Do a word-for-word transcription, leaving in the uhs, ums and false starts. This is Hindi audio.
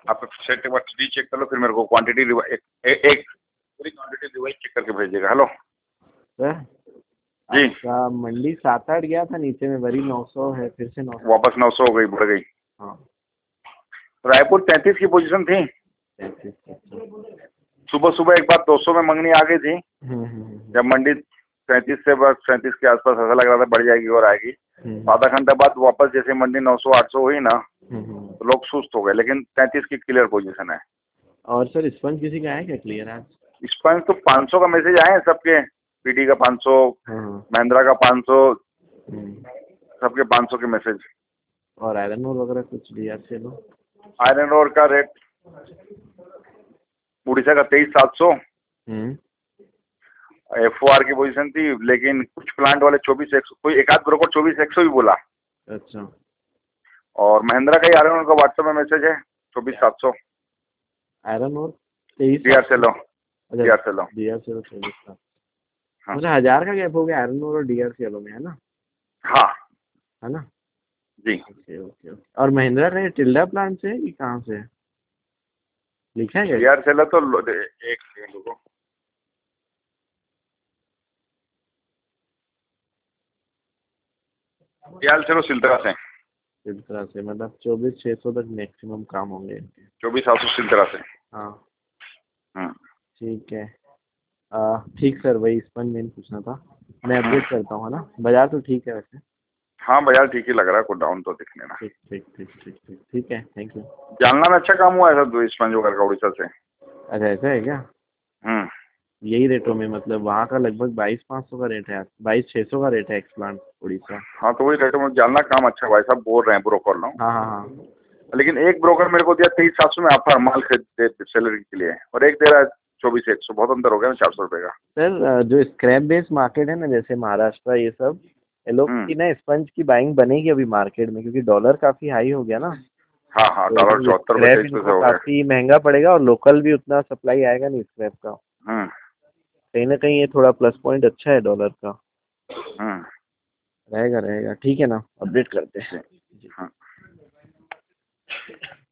आप सेट एक बार थ्री चेक कर लो, फिर मेरे को क्वांटिटी एक, एक, एक पूरी क्वांटिटी रिवाइज चेक करके भेजिएगा। हेलो सर जी, अच्छा मंडी सात आठ गया था, नीचे में वरी नौ सौ है, फिर से नौ सौ वापस नौ सौ हो गई, बढ़ गई। हाँ रायपुर तैंतीस की पोजीशन थी, तैंतीस। अच्छा सुबह सुबह एक बार दो सौ में मंगनी आ गई थी, हम्म हम्म जब मंडी तैंतीस से बस सैंतीस के आसपास ऐसा लग रहा था बढ़ जाएगी और आएगी। हम्म आधा घंटा बाद वापस जैसे मंडी नौ सौ आठ सौ हुई ना, हम्म हम्म। तो लोग सुस्त हो गए, लेकिन तैंतीस की क्लियर पोजीशन है। और सर स्पंज किसी का है क्या क्लियर आज? स्पंज तो पाँच सौ का मैसेज आए हैं सबके, पीडी का पाँच सौ, हाँ हाँ महिंद्रा का पाँच सौ, हम्म। सबके पाँच सौ के मैसेज। और आयरन ओर वगैरह कुछ दिया चलो? आयरन ओर का रेट उड़ीसा का तेईस सात सौ, हम्म एफ ओ आर की पोजीशन थी, लेकिन कुछ प्लांट वाले चौबीस एक सौ, कोई एक आध ब्रोकर चौबीस एक सौ भी बोला। अच्छा और महिंद्रा का ही आयरन ओर का व्हाट्सएप में मैसेज है चौबीस सात सौ। आयरन ओर तेईस डी आर सात सेलो, सौ। डी अच्छा आर सेलो, डी आर सी चौबीस सात हाँ मतलब हजार का गैप हो गया आयरन ओर और डी आर सी में, है ना? हाँ है ना? जी। Okay okay okay. और महिंद्रा का ये टिल्डा प्लांट से है कि कहाँ से है, लिखा है डी क्या? आर सेलो तो लो- एक सेकंड रुको, डी आर सेलो सिलतरा से, इस तरह से मतलब चौबीस छः सौ तक मैक्सिमम काम होंगे इनके। चौबीस सात सौ सिलतरा से। हाँ हम्म ठीक है। आ, ठीक सर, वही स्पंज मेन पूछना था, मैं अपडेट करता हूँ, है ना? बाजार तो ठीक है वैसे। हाँ बाजार ठीक ही लग रहा है, कोई डाउन तो दिखने ना। ठीक ठीक ठीक ठीक ठीक ठीक है, थैंक यू। जालना में अच्छा काम हुआ है सर, स्पंज वगैरह का उड़ीसा से। अच्छा ऐसा है क्या? हम्म यही रेटों में, मतलब वहाँ का लगभग बाईस पाँच सौ का रेट है, बाईस छः सौ का रेट है एक्सप्लांट उड़ीसा। हाँ तो वही रेट में जालना काम अच्छा हुआ है, सब बोल रहे हैं ब्रोकर लोग। हाँ हाँ हाँ लेकिन एक ब्रोकर मेरे को दिया तेईस सात सौ में ऑफर माल खरीद सैलरी के लिए, और एक दे रहा है चौबीस एक सौ, बहुत अंतर हो गया ना चार सौ रुपये का। सर जो स्क्रैप बेस्ड मार्केट है ना, जैसे महाराष्ट्र ये सब, ये लोग हम्म की ना स्पंज की बाइंग बनेगी अभी मार्केट में, क्योंकि डॉलर काफ़ी हाई हो गया ना। हाँ हाँ, तो डॉलर फिर चौहत्तर रुपये स्क्रैप तेईस पैसे इनको हो गया। काफ़ी महंगा पड़ेगा, और लोकल भी उतना सप्लाई आएगा नहीं स्क्रैप का। हम्म कहीं ना कहीं ये थोड़ा प्लस पॉइंट अच्छा है डॉलर का। हम्म रहेगा रहेगा, ठीक है ना, अपडेट करते हैं। जी हाँ।